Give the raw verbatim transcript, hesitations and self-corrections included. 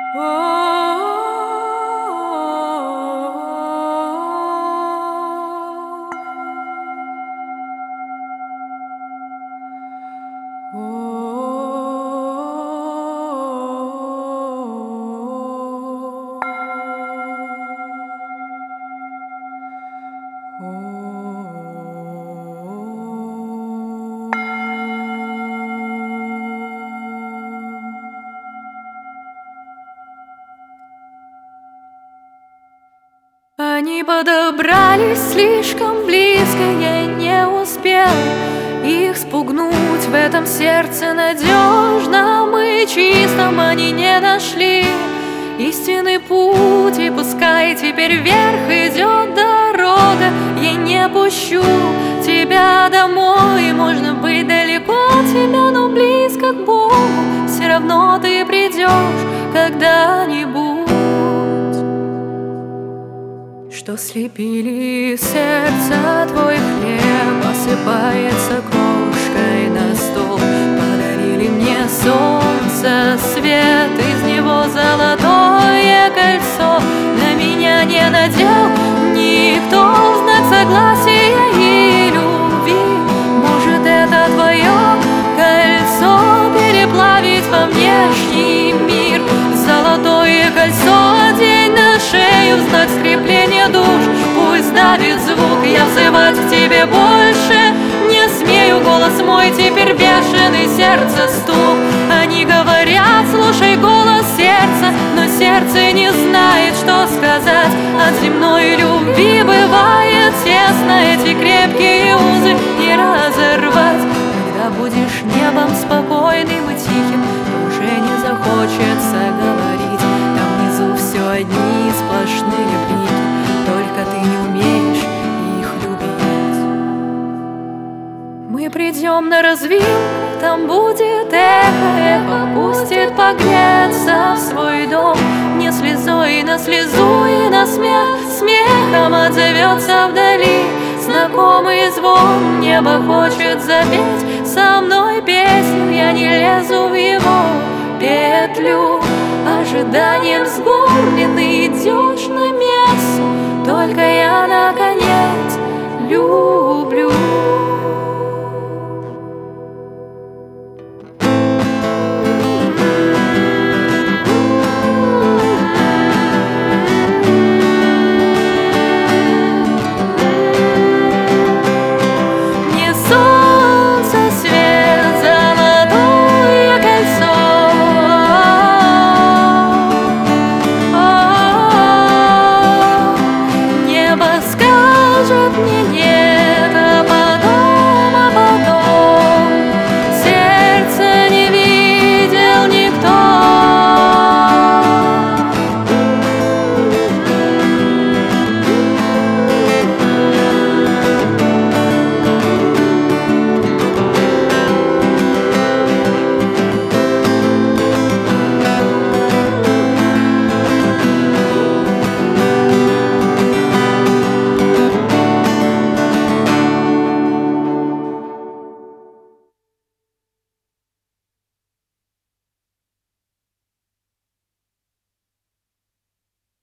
Они подобрались слишком близко, я не успел их спугнуть. В этом сердце надежном и чистом они не нашли истинный путь. И пускай теперь вверх идет дорога, я не пущу тебя домой. Можно быть далеко от тебя, но близко к Богу. Все равно ты придешь когда-нибудь. Что слепили сердце, твой хлеб осыпается крошкой на стол. Подарили мне солнце, свет, из него золотое кольцо. На меня не надел никто в знак согласия и любви. Может, это твое кольцо переплавить во внешний мир. Золотое кольцо одень на шею в знак скрепления душ. Пусть давит звук, я взывать к тебе больше не смею. Голос мой теперь бешеный, сердце стук. Они говорят, слушай голос сердца, но сердце не знает, что сказать. От земной любви бывает тесно, эти крепкие узы не разорвать. Когда будешь небом спокойным и тихим, уже не захочется говорить. Там внизу все одни сплошные блики, только ты не умеешь их любить. Мы придем на развилку, там будет эхо, эхо пустит погреться в свой дом. Не слезой на слезу и на смех, смехом отзовется вдали знакомый звон. Небо хочет запеть со мной песню, я не лезу в его петлю. Ожиданием сгорбленный идешь на мессу, только я наконец люблю.